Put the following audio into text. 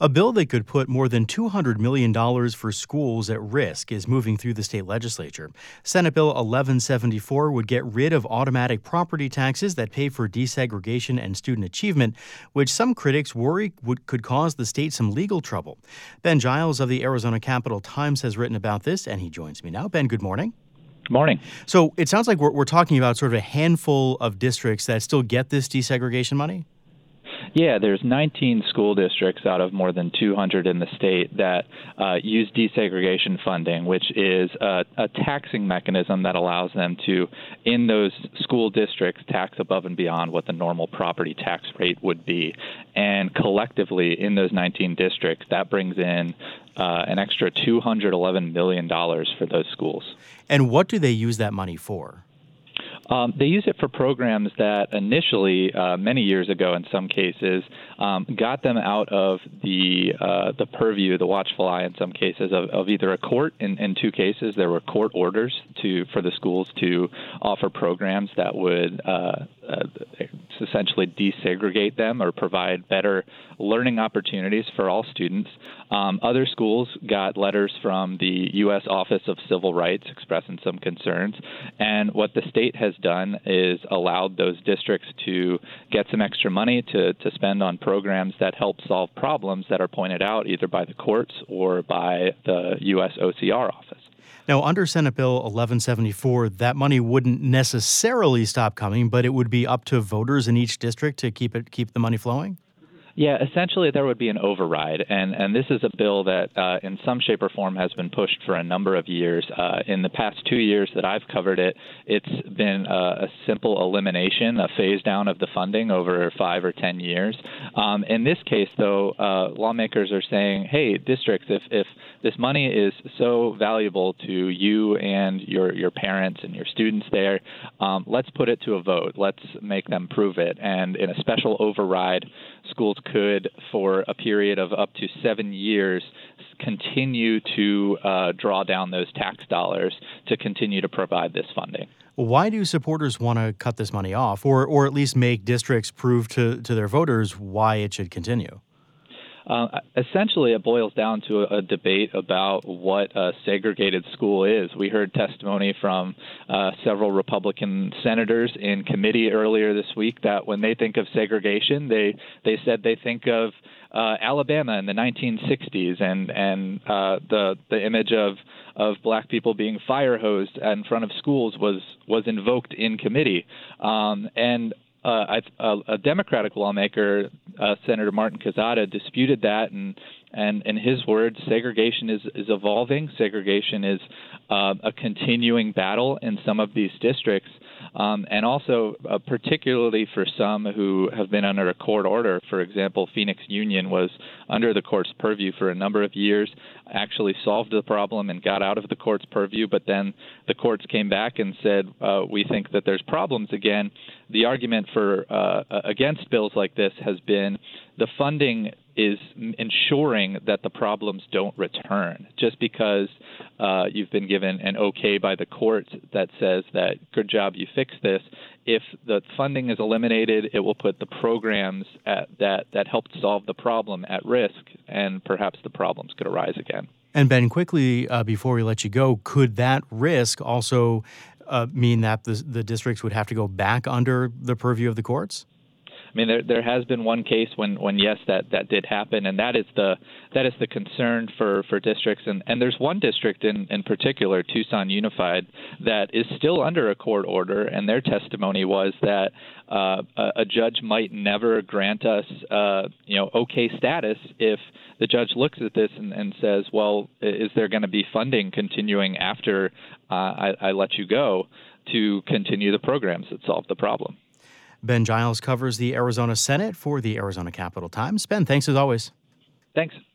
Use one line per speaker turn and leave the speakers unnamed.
A bill that could put more than $200 million for schools at risk is moving through the state legislature. Senate Bill 1174 would get rid of automatic property taxes that pay for desegregation and student achievement, which some critics worry could cause the state some legal trouble. Ben Giles of the Arizona Capital-Times has written about this, and he joins me now. Ben, good morning.
Morning.
So it sounds like we're talking about sort of a handful of districts that still get this desegregation money?
Yeah, there's 19 school districts out of more than 200 in the state that use desegregation funding, which is a taxing mechanism that allows them to, in those school districts, tax above and beyond what the normal property tax rate would be. And collectively, in those 19 districts, that brings in an extra $211 million for those schools.
And what do they use that money for?
They use it for programs that initially, many years ago in some cases, got them out of the purview, the watchful eye in some cases, of either a court. In two cases, there were court orders for the schools to offer programs that would essentially desegregate them or provide better learning opportunities for all students. Other schools got letters from the U.S. Office of Civil Rights expressing some concerns. And what the state has done is allowed those districts to get some extra money to spend on programs that help solve problems that are pointed out either by the courts or by the U.S. OCR office.
Now, under Senate Bill 1174, that money wouldn't necessarily stop coming, but it would be up to voters in each district to keep the money flowing?
Yeah, essentially there would be an override, and this is a bill that in some shape or form has been pushed for a number of years. In the past 2 years that I've covered it, it's been a simple elimination, a phase down of the funding over 5 or 10 years. In this case, though, lawmakers are saying, hey, districts, if this money is so valuable to you and your parents and your students there, let's put it to a vote. Let's make them prove it. And in a special override, schools could, for a period of up to 7 years, continue to draw down those tax dollars to continue to provide this funding.
Why do supporters want to cut this money off, or at least make districts prove to their voters why it should continue?
Essentially, it boils down to a debate about what a segregated school is. We heard testimony from several Republican senators in committee earlier this week that when they think of segregation, they said they think of Alabama in the 1960s and the image of black people being fire hosed in front of schools was invoked in committee. A Democratic lawmaker, Senator Martin Quezada, disputed that, and in his words, segregation is evolving. Segregation is a continuing battle in some of these districts, and also particularly for some who have been under a court order. For example, Phoenix Union was under the court's purview for a number of years, actually solved the problem and got out of the court's purview, but then the courts came back and said, we think that there's problems again. The argument for against bills like this has been the funding is ensuring that the problems don't return. Just because you've been given an okay by the court that says that good job, you fixed this, if the funding is eliminated, it will put the programs that helped solve the problem at risk, and perhaps the problems could arise again.
And Ben, quickly, before we let you go, could that risk also mean that the districts would have to go back under the purview of the courts?
I mean, there has been one case when yes, that did happen, and that is the concern for districts. And there's one district in particular, Tucson Unified, that is still under a court order, and their testimony was that a judge might never grant us okay status if the judge looks at this and says, well, is there going to be funding continuing after I let you go to continue the programs that solve the problem?
Ben Giles covers the Arizona Senate for the Arizona Capital-Times. Ben, thanks as always.
Thanks.